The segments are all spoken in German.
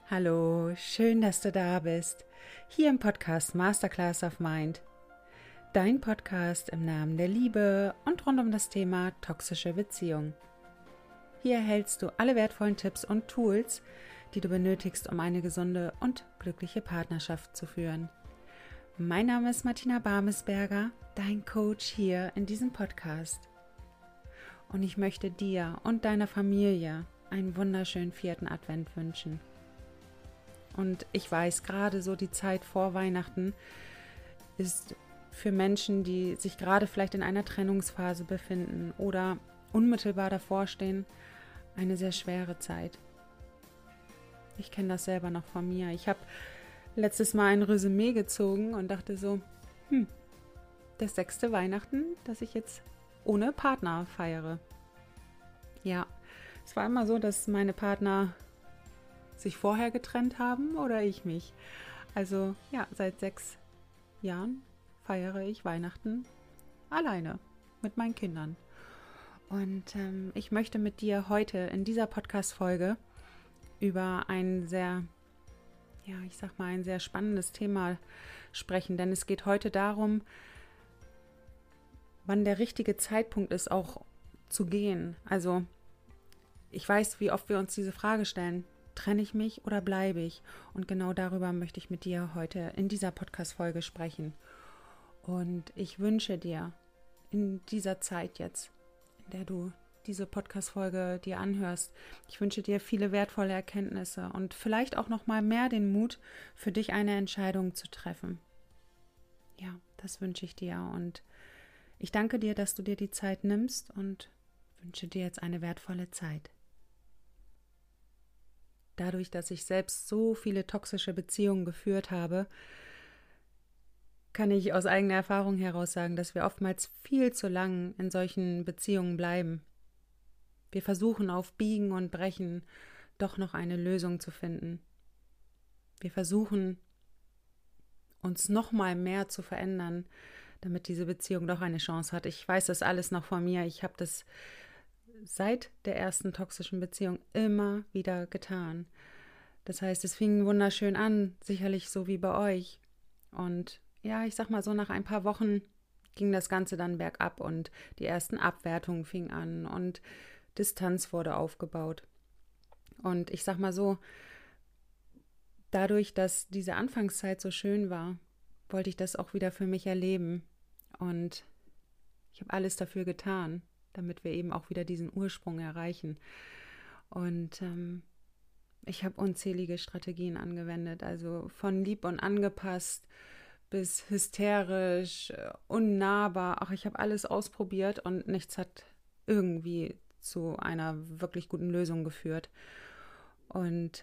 Hallo, schön, dass du da bist. Hier im Podcast Masterclass of Mind. Dein Podcast im Namen der Liebe und rund um das Thema toxische Beziehung. Hier erhältst du alle wertvollen Tipps und Tools, die du benötigst, um eine gesunde und glückliche Partnerschaft zu führen. Mein Name ist Martina Barmesberger, dein Coach hier in diesem Podcast. Und ich möchte dir und deiner Familie einen wunderschönen 4. Advent wünschen. Und ich weiß, gerade so die Zeit vor Weihnachten ist für Menschen, die sich gerade vielleicht in einer Trennungsphase befinden oder unmittelbar davor stehen, eine sehr schwere Zeit. Ich kenne das selber noch von mir. Ich habe letztes Mal ein Resümee gezogen und dachte so, das 6. Weihnachten, das ich jetzt ohne Partner feiere. Ja, es war immer so, dass meine Partner sich vorher getrennt haben oder ich mich. Also ja, seit 6 Jahren feiere ich Weihnachten alleine mit meinen Kindern. Und ich möchte mit dir heute in dieser Podcast-Folge über ein sehr, ein sehr spannendes Thema sprechen, denn es geht heute darum, wann der richtige Zeitpunkt ist, auch zu gehen. Also ich weiß, wie oft wir uns diese Frage stellen: Trenne ich mich oder bleibe ich? Und genau darüber möchte ich mit dir heute in dieser Podcast-Folge sprechen. Und ich wünsche dir in dieser Zeit jetzt, in der du diese Podcast-Folge dir anhörst, ich wünsche dir viele wertvolle Erkenntnisse und vielleicht auch noch mal mehr den Mut, für dich eine Entscheidung zu treffen. Ja, das wünsche ich dir. Und ich danke dir, dass du dir die Zeit nimmst und wünsche dir jetzt eine wertvolle Zeit. Dadurch, dass ich selbst so viele toxische Beziehungen geführt habe, kann ich aus eigener Erfahrung heraus sagen, dass wir oftmals viel zu lang in solchen Beziehungen bleiben. Wir versuchen auf Biegen und Brechen doch noch eine Lösung zu finden. Wir versuchen, uns noch mal mehr zu verändern, damit diese Beziehung doch eine Chance hat. Ich weiß das alles noch von mir. Ich habe das seit der ersten toxischen Beziehung immer wieder getan. Das heißt, es fing wunderschön an, sicherlich so wie bei euch. Und ja, ich sag mal so, nach ein paar Wochen ging das Ganze dann bergab und die ersten Abwertungen fingen an und Distanz wurde aufgebaut. Und ich sag mal so, dadurch, dass diese Anfangszeit so schön war, wollte ich das auch wieder für mich erleben. Und ich habe alles dafür getan, damit wir eben auch wieder diesen Ursprung erreichen. Und ich habe unzählige Strategien angewendet, also von lieb und angepasst bis hysterisch, unnahbar. Ach, ich habe alles ausprobiert und nichts hat irgendwie zu einer wirklich guten Lösung geführt. Und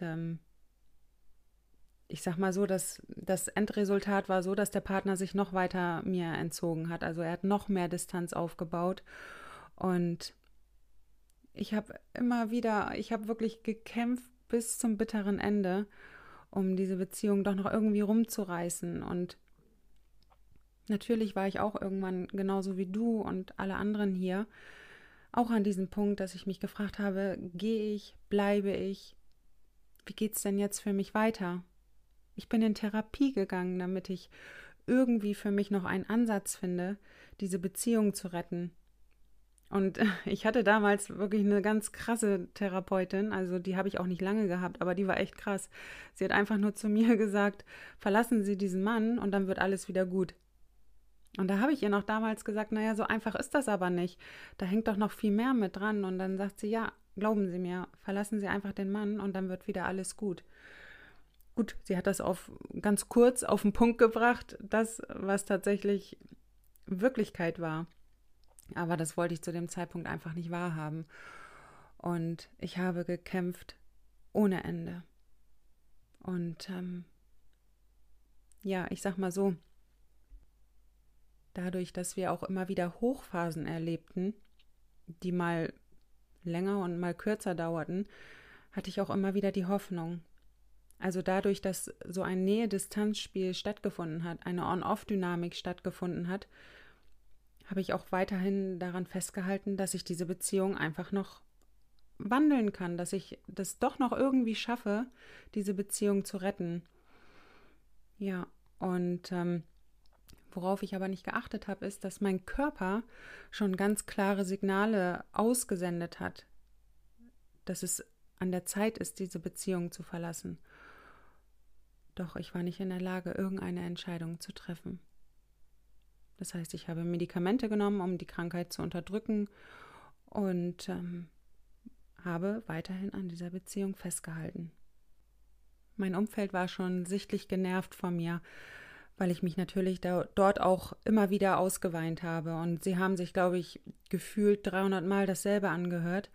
ich sag mal so, dass das Endresultat war so, dass der Partner sich noch weiter mir entzogen hat. Also er hat noch mehr Distanz aufgebaut. Und ich habe wirklich gekämpft bis zum bitteren Ende, um diese Beziehung doch noch irgendwie rumzureißen. Und natürlich war ich auch irgendwann, genauso wie du und alle anderen hier, auch an diesem Punkt, dass ich mich gefragt habe, gehe ich, bleibe ich, wie geht's denn jetzt für mich weiter? Ich bin in Therapie gegangen, damit ich irgendwie für mich noch einen Ansatz finde, diese Beziehung zu retten. Und ich hatte damals wirklich eine ganz krasse Therapeutin, also die habe ich auch nicht lange gehabt, aber die war echt krass. Sie hat einfach nur zu mir gesagt, verlassen Sie diesen Mann und dann wird alles wieder gut. Und da habe ich ihr noch damals gesagt, naja, so einfach ist das aber nicht. Da hängt doch noch viel mehr mit dran. Und dann sagt sie, ja, glauben Sie mir, verlassen Sie einfach den Mann und dann wird wieder alles gut. Gut, sie hat das ganz kurz auf den Punkt gebracht, das, was tatsächlich Wirklichkeit war. Aber das wollte ich zu dem Zeitpunkt einfach nicht wahrhaben. Und ich habe gekämpft ohne Ende. Und ich sag mal so, dadurch, dass wir auch immer wieder Hochphasen erlebten, die mal länger und mal kürzer dauerten, hatte ich auch immer wieder die Hoffnung. Also dadurch, dass so ein Nähe-Distanz-Spiel stattgefunden hat, eine On-Off-Dynamik stattgefunden hat, habe ich auch weiterhin daran festgehalten, dass ich diese Beziehung einfach noch wandeln kann, dass ich das doch noch irgendwie schaffe, diese Beziehung zu retten. Ja, und worauf ich aber nicht geachtet habe, ist, dass mein Körper schon ganz klare Signale ausgesendet hat, dass es an der Zeit ist, diese Beziehung zu verlassen. Doch ich war nicht in der Lage, irgendeine Entscheidung zu treffen. Das heißt, ich habe Medikamente genommen, um die Krankheit zu unterdrücken und habe weiterhin an dieser Beziehung festgehalten. Mein Umfeld war schon sichtlich genervt von mir, weil ich mich natürlich dort auch immer wieder ausgeweint habe. Und sie haben sich, glaube ich, gefühlt 300 Mal dasselbe angehört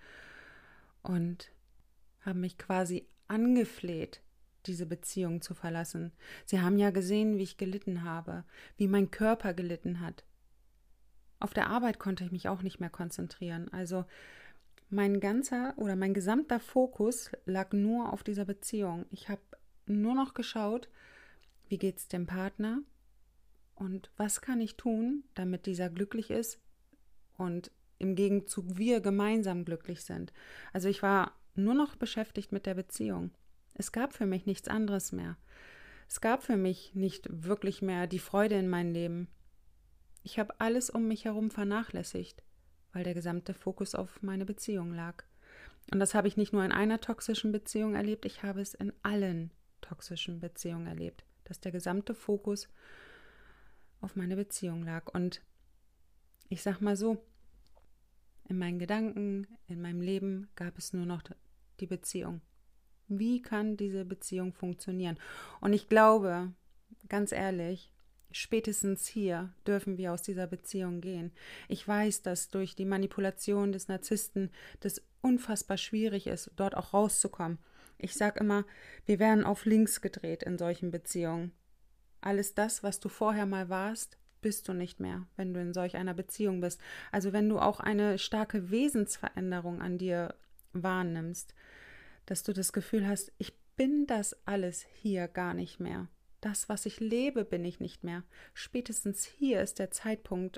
und haben mich quasi angefleht, diese Beziehung zu verlassen. Sie haben ja gesehen, wie ich gelitten habe, wie mein Körper gelitten hat. Auf der Arbeit konnte ich mich auch nicht mehr konzentrieren. Also mein gesamter Fokus lag nur auf dieser Beziehung. Ich habe nur noch geschaut, wie geht's dem Partner und was kann ich tun, damit dieser glücklich ist und im Gegenzug wir gemeinsam glücklich sind. Also ich war nur noch beschäftigt mit der Beziehung. Es gab für mich nichts anderes mehr. Es gab für mich nicht wirklich mehr die Freude in mein Leben. Ich habe alles um mich herum vernachlässigt, weil der gesamte Fokus auf meine Beziehung lag. Und das habe ich nicht nur in einer toxischen Beziehung erlebt, ich habe es in allen toxischen Beziehungen erlebt, dass der gesamte Fokus auf meine Beziehung lag. Und ich sag mal so, in meinen Gedanken, in meinem Leben gab es nur noch die Beziehung. Wie kann diese Beziehung funktionieren? Und ich glaube, ganz ehrlich, spätestens hier dürfen wir aus dieser Beziehung gehen. Ich weiß, dass durch die Manipulation des Narzissten das unfassbar schwierig ist, dort auch rauszukommen. Ich sage immer, wir werden auf links gedreht in solchen Beziehungen. Alles das, was du vorher mal warst, bist du nicht mehr, wenn du in solch einer Beziehung bist. Also wenn du auch eine starke Wesensveränderung an dir wahrnimmst, dass du das Gefühl hast, ich bin das alles hier gar nicht mehr. Das, was ich lebe, bin ich nicht mehr. Spätestens hier ist der Zeitpunkt,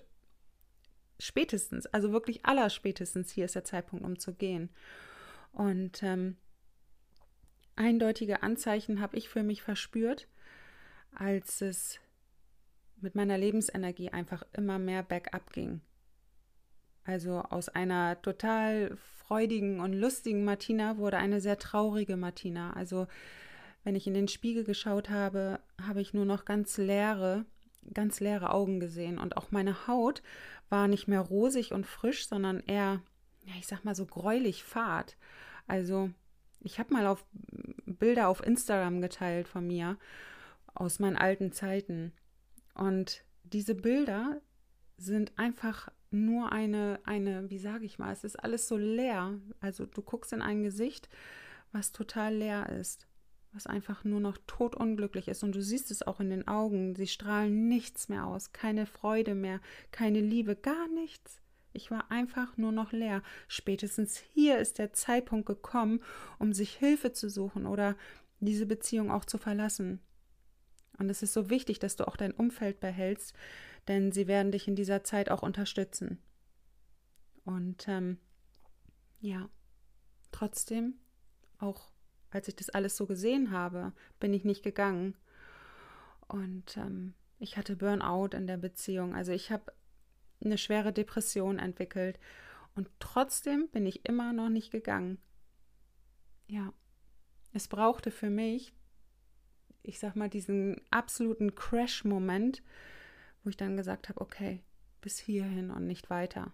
also wirklich allerspätestens hier ist der Zeitpunkt, um zu gehen. Und eindeutige Anzeichen habe ich für mich verspürt, als es mit meiner Lebensenergie einfach immer mehr bergab ging. Also aus einer total freudigen und lustigen Martina wurde eine sehr traurige Martina. Also wenn ich in den Spiegel geschaut habe, habe ich nur noch ganz leere Augen gesehen. Und auch meine Haut war nicht mehr rosig und frisch, sondern eher, ja, ich sag mal so gräulich fad. Also ich habe mal Bilder auf Instagram geteilt von mir aus meinen alten Zeiten. Und diese Bilder sind einfach nur wie sage ich mal, es ist alles so leer. Also du guckst in ein Gesicht, was total leer ist, was einfach nur noch totunglücklich ist. Und du siehst es auch in den Augen, sie strahlen nichts mehr aus, keine Freude mehr, keine Liebe, gar nichts. Ich war einfach nur noch leer. Spätestens hier ist der Zeitpunkt gekommen, um sich Hilfe zu suchen oder diese Beziehung auch zu verlassen. Und es ist so wichtig, dass du auch dein Umfeld behältst, denn sie werden dich in dieser Zeit auch unterstützen. Und ja, trotzdem, auch als ich das alles so gesehen habe, bin ich nicht gegangen. Und ich hatte Burnout in der Beziehung. Also ich habe eine schwere Depression entwickelt. Und trotzdem bin ich immer noch nicht gegangen. Ja, es brauchte für mich, ich sag mal, diesen absoluten Crash-Moment, wo ich dann gesagt habe, okay, bis hierhin und nicht weiter.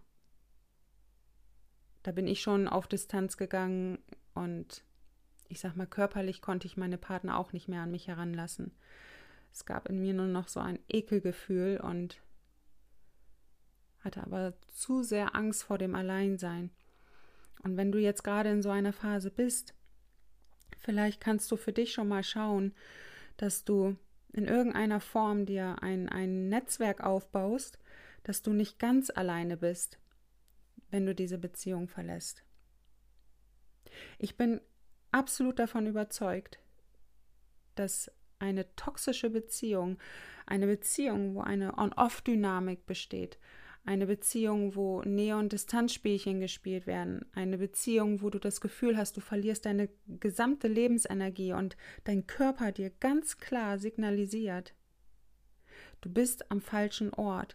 Da bin ich schon auf Distanz gegangen und ich sag mal, körperlich konnte ich meine Partner auch nicht mehr an mich heranlassen. Es gab in mir nur noch so ein Ekelgefühl und hatte aber zu sehr Angst vor dem Alleinsein. Und wenn du jetzt gerade in so einer Phase bist, vielleicht kannst du für dich schon mal schauen, dass du in irgendeiner Form dir ein Netzwerk aufbaust, dass du nicht ganz alleine bist, wenn du diese Beziehung verlässt. Ich bin absolut davon überzeugt, dass eine toxische Beziehung, eine Beziehung, wo eine On-Off-Dynamik besteht, Eine Beziehung, wo Nähe- und Distanzspielchen gespielt werden. Eine Beziehung, wo du das Gefühl hast, du verlierst deine gesamte Lebensenergie und dein Körper dir ganz klar signalisiert, du bist am falschen Ort.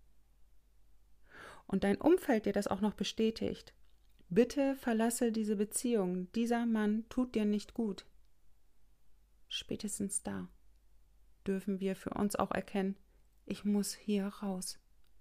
Und dein Umfeld dir das auch noch bestätigt. Bitte verlasse diese Beziehung. Dieser Mann tut dir nicht gut. Spätestens da dürfen wir für uns auch erkennen, ich muss hier raus.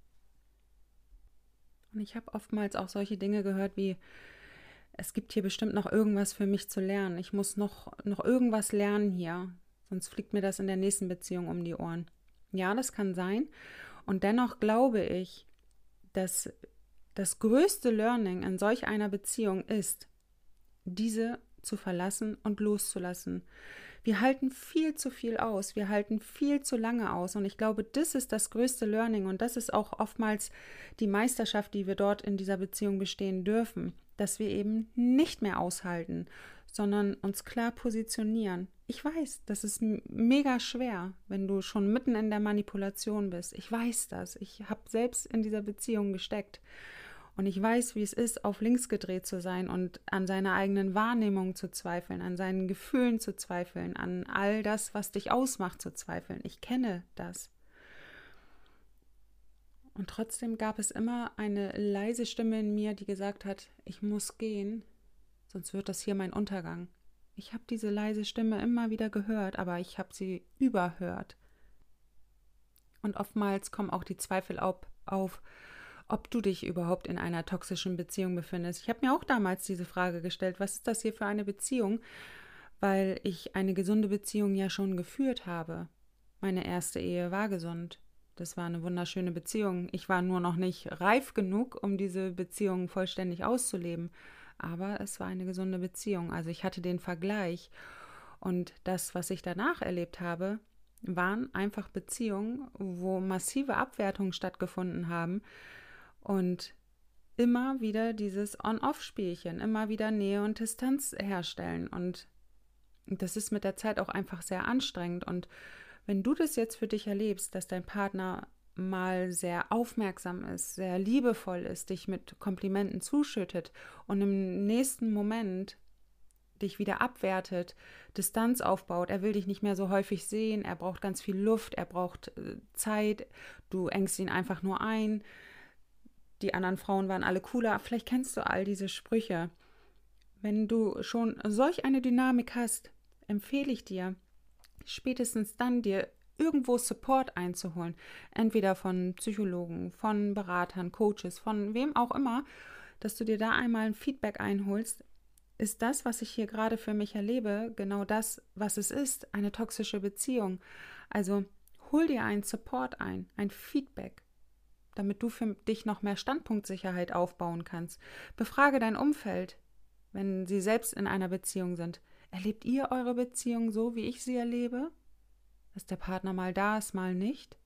Und ich habe oftmals auch solche Dinge gehört wie, es gibt hier bestimmt noch irgendwas für mich zu lernen. Ich muss noch irgendwas lernen hier, sonst fliegt mir das in der nächsten Beziehung um die Ohren. Ja, das kann sein. Und dennoch glaube ich, dass das größte Learning in solch einer Beziehung ist, diese zu verlassen und loszulassen. Wir halten viel zu viel aus, wir halten viel zu lange aus und ich glaube, das ist das größte Learning und das ist auch oftmals die Meisterschaft, die wir dort in dieser Beziehung bestehen dürfen, dass wir eben nicht mehr aushalten, sondern uns klar positionieren. Ich weiß, das ist mega schwer, wenn du schon mitten in der Manipulation bist. Ich weiß das. Ich habe selbst in dieser Beziehung gesteckt. Und ich weiß, wie es ist, auf links gedreht zu sein und an seiner eigenen Wahrnehmung zu zweifeln, an seinen Gefühlen zu zweifeln, an all das, was dich ausmacht, zu zweifeln. Ich kenne das. Und trotzdem gab es immer eine leise Stimme in mir, die gesagt hat, ich muss gehen, sonst wird das hier mein Untergang. Ich habe diese leise Stimme immer wieder gehört, aber ich habe sie überhört. Und oftmals kommen auch die Zweifel auf, ob du dich überhaupt in einer toxischen Beziehung befindest. Ich habe mir auch damals diese Frage gestellt, was ist das hier für eine Beziehung? Weil ich eine gesunde Beziehung ja schon geführt habe. Meine erste Ehe war gesund. Das war eine wunderschöne Beziehung. Ich war nur noch nicht reif genug, um diese Beziehung vollständig auszuleben. Aber es war eine gesunde Beziehung. Also ich hatte den Vergleich. Und das, was ich danach erlebt habe, waren einfach Beziehungen, wo massive Abwertungen stattgefunden haben, und immer wieder dieses On-Off-Spielchen, immer wieder Nähe und Distanz herstellen. Und das ist mit der Zeit auch einfach sehr anstrengend. Und wenn du das jetzt für dich erlebst, dass dein Partner mal sehr aufmerksam ist, sehr liebevoll ist, dich mit Komplimenten zuschüttet und im nächsten Moment dich wieder abwertet, Distanz aufbaut, er will dich nicht mehr so häufig sehen, er braucht ganz viel Luft, er braucht Zeit, du engst ihn einfach nur ein, die anderen Frauen waren alle cooler. Vielleicht kennst du all diese Sprüche. Wenn du schon solch eine Dynamik hast, empfehle ich dir, spätestens dann dir irgendwo Support einzuholen. Entweder von Psychologen, von Beratern, Coaches, von wem auch immer, dass du dir da einmal ein Feedback einholst. Ist das, was ich hier gerade für mich erlebe, genau das, was es ist, eine toxische Beziehung? Also hol dir einen Support ein, ein Feedback, damit du für dich noch mehr Standpunktsicherheit aufbauen kannst. Befrage dein Umfeld, wenn sie selbst in einer Beziehung sind. Erlebt ihr eure Beziehung so, wie ich sie erlebe? Dass der Partner mal da ist, mal nicht?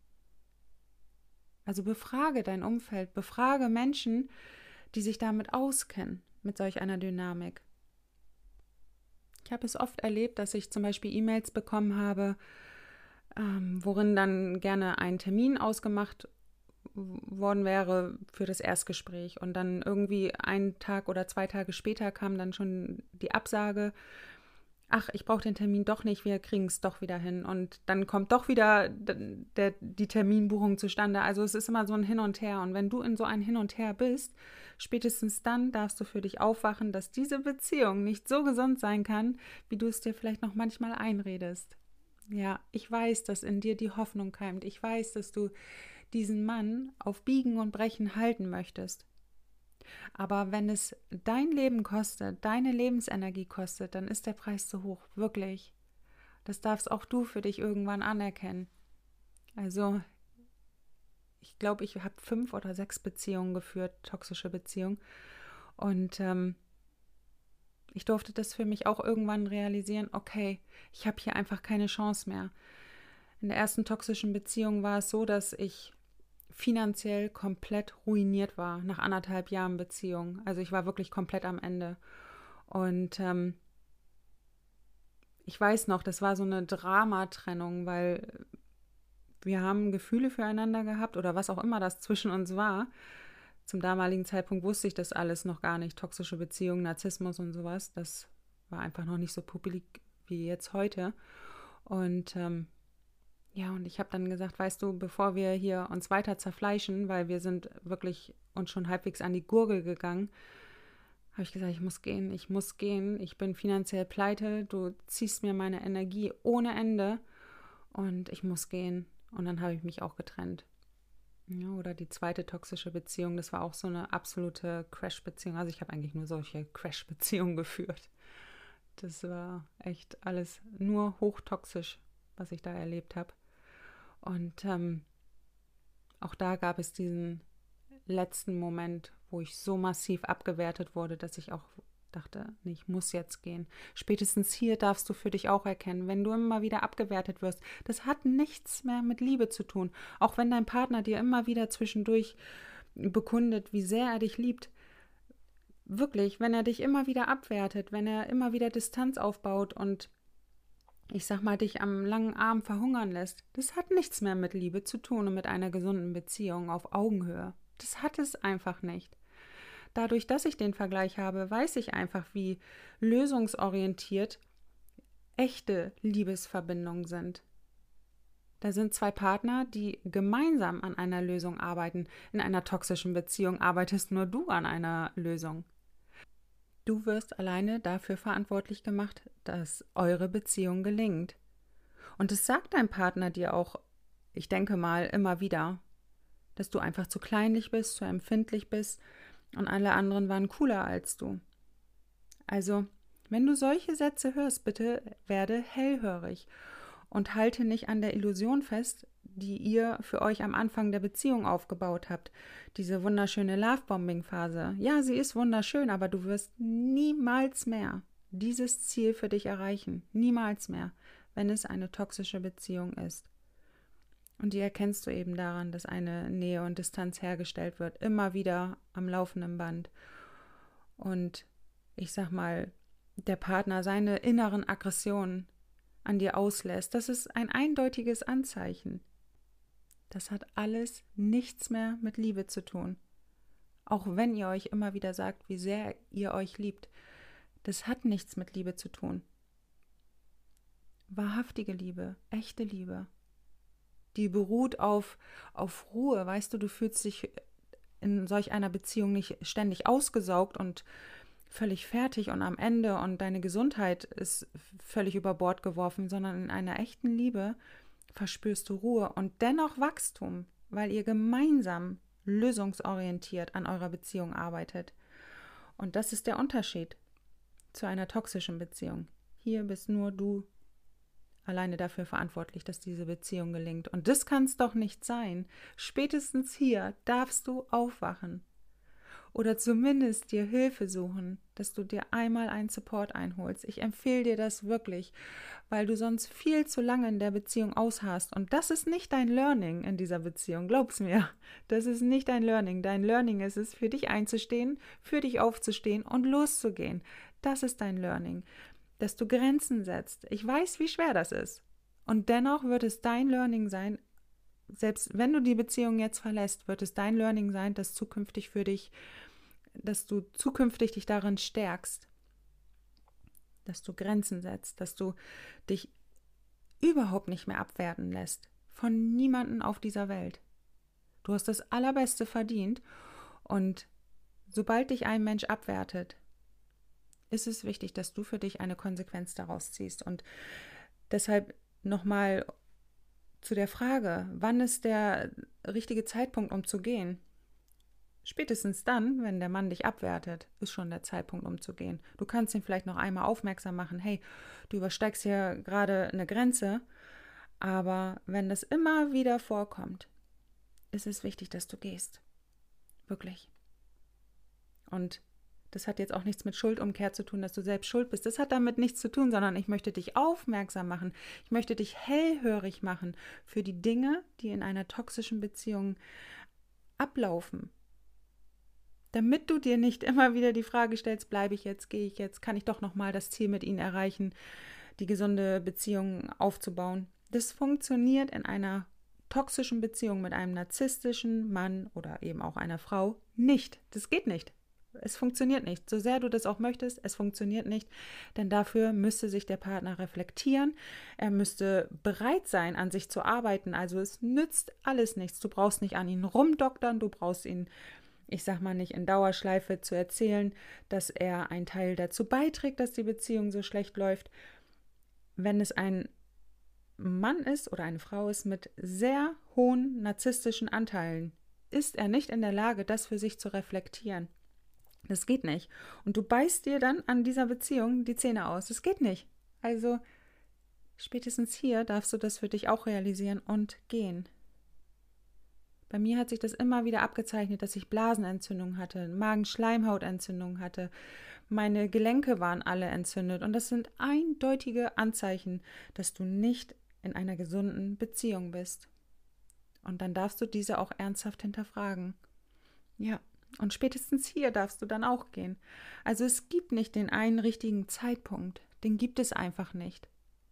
Also befrage dein Umfeld, befrage Menschen, die sich damit auskennen, mit solch einer Dynamik. Ich habe es oft erlebt, dass ich zum Beispiel E-Mails bekommen habe, worin dann gerne ein Termin ausgemacht worden wäre für das Erstgespräch. Und dann irgendwie 1 Tag oder 2 Tage später kam dann schon die Absage, ach, ich brauche den Termin doch nicht, wir kriegen es doch wieder hin. Und dann kommt doch wieder die Terminbuchung zustande. Also es ist immer so ein Hin und Her. Und wenn du in so ein Hin und Her bist, spätestens dann darfst du für dich aufwachen, dass diese Beziehung nicht so gesund sein kann, wie du es dir vielleicht noch manchmal einredest. Ja, ich weiß, dass in dir die Hoffnung keimt. Ich weiß, dass du diesen Mann auf Biegen und Brechen halten möchtest. Aber wenn es dein Leben kostet, deine Lebensenergie kostet, dann ist der Preis zu hoch, wirklich. Das darfst auch du für dich irgendwann anerkennen. Also, ich glaube, ich habe 5 oder 6 Beziehungen geführt, toxische Beziehungen. Und ich durfte das für mich auch irgendwann realisieren, okay, ich habe hier einfach keine Chance mehr. In der ersten toxischen Beziehung war es so, dass ich finanziell komplett ruiniert war nach 1,5 Jahren Beziehung. Also ich war wirklich komplett am Ende. Und ich weiß noch, das war so eine Dramatrennung, weil wir haben Gefühle füreinander gehabt oder was auch immer das zwischen uns war. Zum damaligen Zeitpunkt wusste ich das alles noch gar nicht. Toxische Beziehungen, Narzissmus und sowas. Das war einfach noch nicht so publik wie jetzt heute. Und und ich habe dann gesagt, weißt du, bevor wir hier uns weiter zerfleischen, weil wir sind wirklich uns schon halbwegs an die Gurgel gegangen, habe ich gesagt, ich muss gehen, ich bin finanziell pleite, du ziehst mir meine Energie ohne Ende und ich muss gehen. Und dann habe ich mich auch getrennt. Ja, oder die zweite toxische Beziehung, das war auch so eine absolute Crash-Beziehung. Also ich habe eigentlich nur solche Crash-Beziehungen geführt. Das war echt alles nur hochtoxisch, was ich da erlebt habe. Und auch da gab es diesen letzten Moment, wo ich so massiv abgewertet wurde, dass ich auch dachte, nee, ich muss jetzt gehen. Spätestens hier darfst du für dich auch erkennen, wenn du immer wieder abgewertet wirst, das hat nichts mehr mit Liebe zu tun. Auch wenn dein Partner dir immer wieder zwischendurch bekundet, wie sehr er dich liebt. Wirklich, wenn er dich immer wieder abwertet, wenn er immer wieder Distanz aufbaut und ich sag mal, dich am langen Arm verhungern lässt, das hat nichts mehr mit Liebe zu tun und mit einer gesunden Beziehung auf Augenhöhe. Das hat es einfach nicht. Dadurch, dass ich den Vergleich habe, weiß ich einfach, wie lösungsorientiert echte Liebesverbindungen sind. Da sind zwei Partner, die gemeinsam an einer Lösung arbeiten. In einer toxischen Beziehung arbeitest nur du an einer Lösung. Du wirst alleine dafür verantwortlich gemacht, dass eure Beziehung gelingt. Und es sagt dein Partner dir auch, ich denke mal, immer wieder, dass du einfach zu kleinlich bist, zu empfindlich bist und alle anderen waren cooler als du. Also, wenn du solche Sätze hörst, bitte werde hellhörig und halte nicht an der Illusion fest, die ihr für euch am Anfang der Beziehung aufgebaut habt. Diese wunderschöne Lovebombing-Phase. Ja, sie ist wunderschön, aber du wirst niemals mehr dieses Ziel für dich erreichen. Niemals mehr, wenn es eine toxische Beziehung ist. Und die erkennst du eben daran, dass eine Nähe und Distanz hergestellt wird, immer wieder am laufenden Band. Und ich sag mal, der Partner seine inneren Aggressionen an dir auslässt, das ist ein eindeutiges Anzeichen. Das hat alles nichts mehr mit Liebe zu tun. Auch wenn ihr euch immer wieder sagt, wie sehr ihr euch liebt, das hat nichts mit Liebe zu tun. Wahrhaftige Liebe, echte Liebe, die beruht auf Ruhe. Weißt du, du fühlst dich in solch einer Beziehung nicht ständig ausgesaugt und völlig fertig und am Ende und deine Gesundheit ist völlig über Bord geworfen, sondern in einer echten Liebe verspürst du Ruhe und dennoch Wachstum, weil ihr gemeinsam lösungsorientiert an eurer Beziehung arbeitet. Und das ist der Unterschied zu einer toxischen Beziehung. Hier bist nur du alleine dafür verantwortlich, dass diese Beziehung gelingt. Und das kann es doch nicht sein. Spätestens hier darfst du aufwachen. Oder zumindest dir Hilfe suchen, dass du dir einmal einen Support einholst. Ich empfehle dir das wirklich, weil du sonst viel zu lange in der Beziehung ausharrst. Und das ist nicht dein Learning in dieser Beziehung, glaub's mir. Das ist nicht dein Learning. Dein Learning ist es, für dich einzustehen, für dich aufzustehen und loszugehen. Das ist dein Learning, dass du Grenzen setzt. Ich weiß, wie schwer das ist. Und dennoch wird es dein Learning sein, selbst wenn du die Beziehung jetzt verlässt, wird es dein Learning sein, dass du zukünftig dich darin stärkst, dass du Grenzen setzt, dass du dich überhaupt nicht mehr abwerten lässt von niemandem auf dieser Welt. Du hast das Allerbeste verdient und sobald dich ein Mensch abwertet, ist es wichtig, dass du für dich eine Konsequenz daraus ziehst. Und deshalb nochmal zu der Frage, wann ist der richtige Zeitpunkt, um zu gehen? Spätestens dann, wenn der Mann dich abwertet, ist schon der Zeitpunkt, um zu gehen. Du kannst ihn vielleicht noch einmal aufmerksam machen, hey, du übersteigst hier gerade eine Grenze, aber wenn das immer wieder vorkommt, ist es wichtig, dass du gehst. Wirklich. Und das hat jetzt auch nichts mit Schuldumkehr zu tun, dass du selbst schuld bist. Das hat damit nichts zu tun, sondern ich möchte dich aufmerksam machen. Ich möchte dich hellhörig machen für die Dinge, die in einer toxischen Beziehung ablaufen. Damit du dir nicht immer wieder die Frage stellst, bleibe ich jetzt, gehe ich jetzt, kann ich doch nochmal das Ziel mit ihnen erreichen, die gesunde Beziehung aufzubauen. Das funktioniert in einer toxischen Beziehung mit einem narzisstischen Mann oder eben auch einer Frau nicht. Das geht nicht. Es funktioniert nicht. So sehr du das auch möchtest, es funktioniert nicht, denn dafür müsste sich der Partner reflektieren. Er müsste bereit sein, an sich zu arbeiten. Also es nützt alles nichts. Du brauchst nicht an ihn rumdoktern, du brauchst ihn, ich sag mal, nicht in Dauerschleife zu erzählen, dass er einen Teil dazu beiträgt, dass die Beziehung so schlecht läuft. Wenn es ein Mann ist oder eine Frau ist mit sehr hohen narzisstischen Anteilen, ist er nicht in der Lage, das für sich zu reflektieren. Das geht nicht. Und du beißt dir dann an dieser Beziehung die Zähne aus. Das geht nicht. Also spätestens hier darfst du das für dich auch realisieren und gehen. Bei mir hat sich das immer wieder abgezeichnet, dass ich Blasenentzündung hatte, Magenschleimhautentzündung hatte. Meine Gelenke waren alle entzündet. Und das sind eindeutige Anzeichen, dass du nicht in einer gesunden Beziehung bist. Und dann darfst du diese auch ernsthaft hinterfragen. Ja. Und spätestens hier darfst du dann auch gehen. Also es gibt nicht den einen richtigen Zeitpunkt. Den gibt es einfach nicht.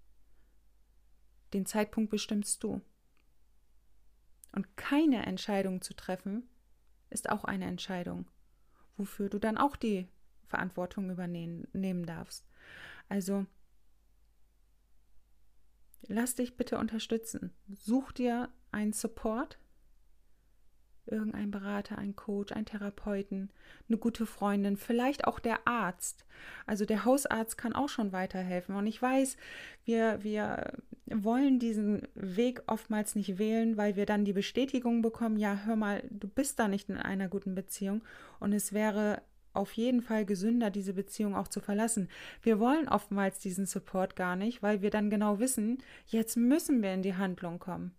Den Zeitpunkt bestimmst du. Und keine Entscheidung zu treffen, ist auch eine Entscheidung, wofür du dann auch die Verantwortung übernehmen darfst. Also lass dich bitte unterstützen. Such dir einen Support, irgendein Berater, ein Coach, ein Therapeuten, eine gute Freundin, vielleicht auch der Arzt. Also der Hausarzt kann auch schon weiterhelfen. Und ich weiß, wir wollen diesen Weg oftmals nicht wählen, weil wir dann die Bestätigung bekommen, ja, hör mal, du bist da nicht in einer guten Beziehung. Und es wäre auf jeden Fall gesünder, diese Beziehung auch zu verlassen. Wir wollen oftmals diesen Support gar nicht, weil wir dann genau wissen, jetzt müssen wir in die Handlung kommen.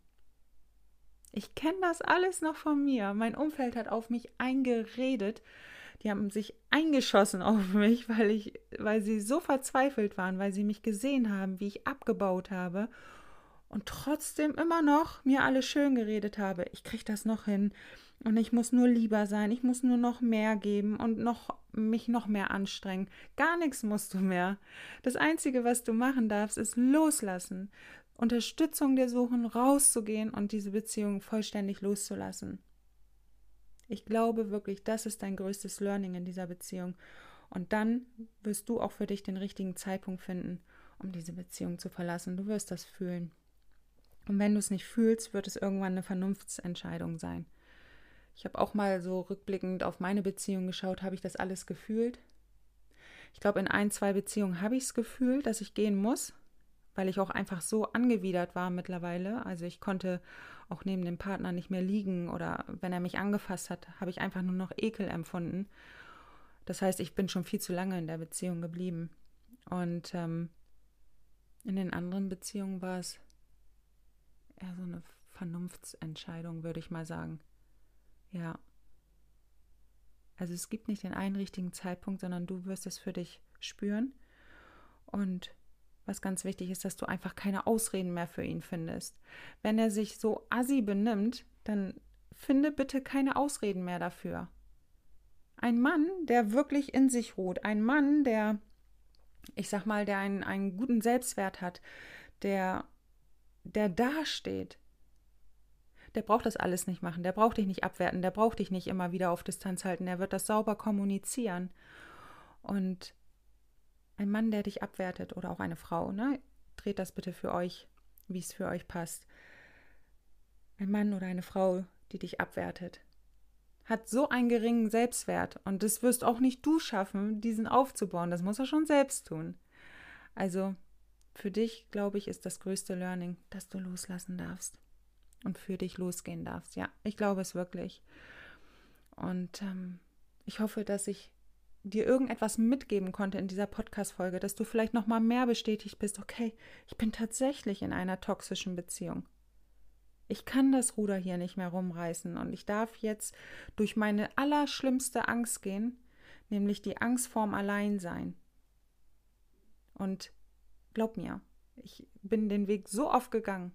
Ich kenne das alles noch von mir. Mein Umfeld hat auf mich eingeredet. Die haben sich eingeschossen auf mich, weil sie so verzweifelt waren, weil sie mich gesehen haben, wie ich abgebaut habe und trotzdem immer noch mir alles schön geredet habe. Ich kriege das noch hin und ich muss nur lieber sein. Ich muss nur noch mehr geben und mich noch mehr anstrengen. Gar nichts musst du mehr. Das Einzige, was du machen darfst, ist loslassen. Unterstützung dir suchen, rauszugehen und diese Beziehung vollständig loszulassen. Ich glaube wirklich, das ist dein größtes Learning in dieser Beziehung. Und dann wirst du auch für dich den richtigen Zeitpunkt finden, um diese Beziehung zu verlassen. Du wirst das fühlen. Und wenn du es nicht fühlst, wird es irgendwann eine Vernunftsentscheidung sein. Ich habe auch mal so rückblickend auf meine Beziehung geschaut, habe ich das alles gefühlt? Ich glaube, in 1, 2 Beziehungen habe ich es gefühlt, dass ich gehen muss, weil ich auch einfach so angewidert war mittlerweile. Also ich konnte auch neben dem Partner nicht mehr liegen oder wenn er mich angefasst hat, habe ich einfach nur noch Ekel empfunden. Das heißt, ich bin schon viel zu lange in der Beziehung geblieben. Und in den anderen Beziehungen war es eher so eine Vernunftsentscheidung, würde ich mal sagen. Ja. Also es gibt nicht den einen richtigen Zeitpunkt, sondern du wirst es für dich spüren. Und was ganz wichtig ist, dass du einfach keine Ausreden mehr für ihn findest. Wenn er sich so assi benimmt, dann finde bitte keine Ausreden mehr dafür. Ein Mann, der wirklich in sich ruht, ein Mann, der, ich sag mal, der einen guten Selbstwert hat, der dasteht, der braucht das alles nicht machen, der braucht dich nicht abwerten, der braucht dich nicht immer wieder auf Distanz halten, der wird das sauber kommunizieren. Und ein Mann, der dich abwertet oder auch eine Frau, ne? Dreht das bitte für euch, wie es für euch passt. Ein Mann oder eine Frau, die dich abwertet, hat so einen geringen Selbstwert und das wirst auch nicht du schaffen, diesen aufzubauen. Das muss er schon selbst tun. Also für dich, glaube ich, ist das größte Learning, dass du loslassen darfst und für dich losgehen darfst. Ja, ich glaube es wirklich. Und ich hoffe, dass ich dir irgendetwas mitgeben konnte in dieser Podcast-Folge, dass du vielleicht noch mal mehr bestätigt bist, okay, ich bin tatsächlich in einer toxischen Beziehung. Ich kann das Ruder hier nicht mehr rumreißen und ich darf jetzt durch meine allerschlimmste Angst gehen, nämlich die Angst vorm Alleinsein. Und glaub mir, ich bin den Weg so oft gegangen.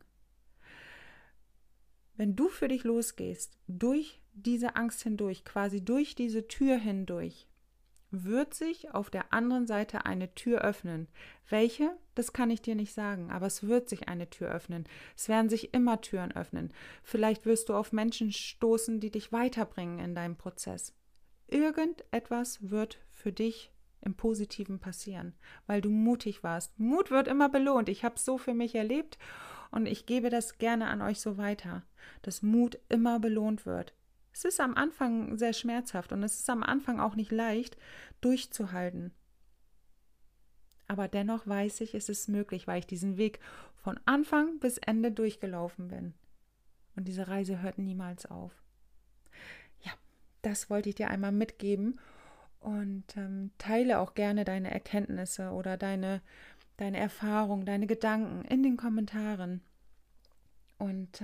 Wenn du für dich losgehst, durch diese Angst hindurch, quasi durch diese Tür hindurch, wird sich auf der anderen Seite eine Tür öffnen. Welche? Das kann ich dir nicht sagen, aber es wird sich eine Tür öffnen. Es werden sich immer Türen öffnen. Vielleicht wirst du auf Menschen stoßen, die dich weiterbringen in deinem Prozess. Irgendetwas wird für dich im Positiven passieren, weil du mutig warst. Mut wird immer belohnt. Ich habe es so für mich erlebt und ich gebe das gerne an euch so weiter, dass Mut immer belohnt wird. Es ist am Anfang sehr schmerzhaft und es ist am Anfang auch nicht leicht durchzuhalten. Aber dennoch weiß ich, es ist möglich, weil ich diesen Weg von Anfang bis Ende durchgelaufen bin. Und diese Reise hört niemals auf. Ja, das wollte ich dir einmal mitgeben und teile auch gerne deine Erkenntnisse oder deine Erfahrungen, deine Gedanken in den Kommentaren. Und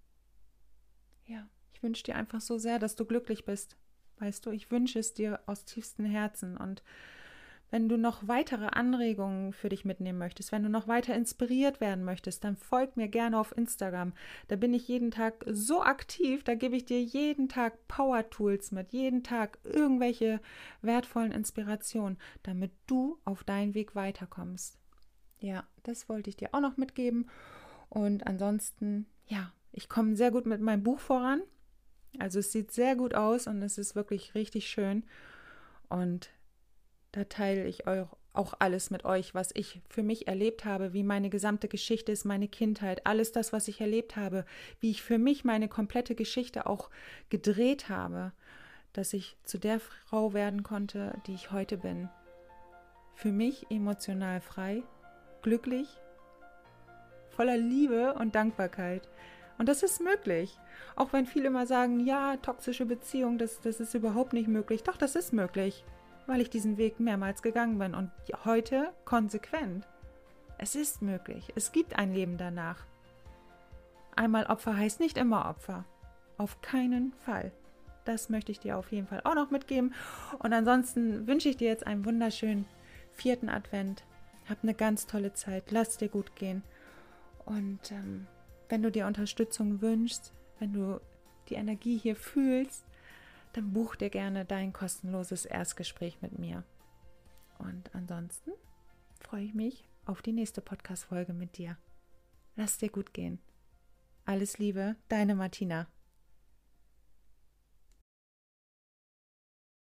ja, ich wünsche dir einfach so sehr, dass du glücklich bist. Weißt du, ich wünsche es dir aus tiefstem Herzen. Und wenn du noch weitere Anregungen für dich mitnehmen möchtest, wenn du noch weiter inspiriert werden möchtest, dann folg mir gerne auf Instagram. Da bin ich jeden Tag so aktiv, da gebe ich dir jeden Tag Power-Tools mit, jeden Tag irgendwelche wertvollen Inspirationen, damit du auf deinen Weg weiterkommst. Ja, das wollte ich dir auch noch mitgeben. Und ansonsten, ja, ich komme sehr gut mit meinem Buch voran. Also es sieht sehr gut aus und es ist wirklich richtig schön. Und da teile ich auch alles mit euch, was ich für mich erlebt habe, wie meine gesamte Geschichte ist, meine Kindheit, alles das, was ich erlebt habe, wie ich für mich meine komplette Geschichte auch gedreht habe, dass ich zu der Frau werden konnte, die ich heute bin. Für mich emotional frei, glücklich, voller Liebe und Dankbarkeit. Und das ist möglich. Auch wenn viele immer sagen, ja, toxische Beziehung, das ist überhaupt nicht möglich. Doch, das ist möglich, weil ich diesen Weg mehrmals gegangen bin und heute konsequent. Es ist möglich. Es gibt ein Leben danach. Einmal Opfer heißt nicht immer Opfer. Auf keinen Fall. Das möchte ich dir auf jeden Fall auch noch mitgeben. Und ansonsten wünsche ich dir jetzt einen wunderschönen 4. Advent. Hab eine ganz tolle Zeit. Lass dir gut gehen. Und wenn du dir Unterstützung wünschst, wenn du die Energie hier fühlst, dann buch dir gerne dein kostenloses Erstgespräch mit mir. Und ansonsten freue ich mich auf die nächste Podcast-Folge mit dir. Lass dir gut gehen. Alles Liebe, deine Martina.